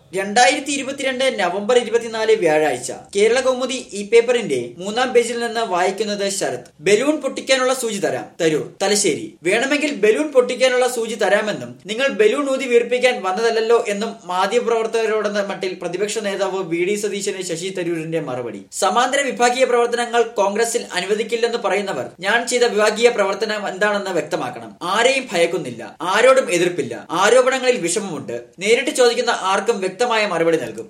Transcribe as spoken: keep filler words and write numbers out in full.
രണ്ടായിരത്തി ഇരുപത്തിരണ്ട് നവംബർ ഇരുപത്തിനാല് വ്യാഴാഴ്ച കേരള കൗമുദി ഇ പേപ്പറിന്റെ മൂന്നാം പേജിൽ നിന്ന് വായിക്കുന്നത് ശരത്. ബലൂൺ പൊട്ടിക്കാനുള്ള സൂചി തരാം. തരൂർ. തലശ്ശേരി. വേണമെങ്കിൽ ബലൂൺ പൊട്ടിക്കാനുള്ള സൂചി തരാമെന്നും നിങ്ങൾ ബലൂൺ ഊതി വീർപ്പിക്കാൻ വന്നതല്ലോ എന്നും മാധ്യമപ്രവർത്തകരോടെന്ന മട്ടിൽ പ്രതിപക്ഷ നേതാവ് വി ഡി സതീശന് ശശി തരൂരിന്റെ മറുപടി. സമാന്തര വിഭാഗീയ പ്രവർത്തനങ്ങൾ കോൺഗ്രസിൽ അനുവദിക്കില്ലെന്ന് പറയുന്നവർ ഞാൻ ചെയ്ത വിഭാഗീയ പ്രവർത്തനം എന്താണെന്ന് വ്യക്തമാക്കണം. ആരെയും ഭയക്കുന്നില്ല, ആരോടും എതിർപ്പില്ല, ആരോപണങ്ങളിൽ വിഷമമുണ്ട്, നേരിട്ട് ചോദിക്കുന്ന ആർക്കും വ്യക്തമായ മറുപടി നൽകും.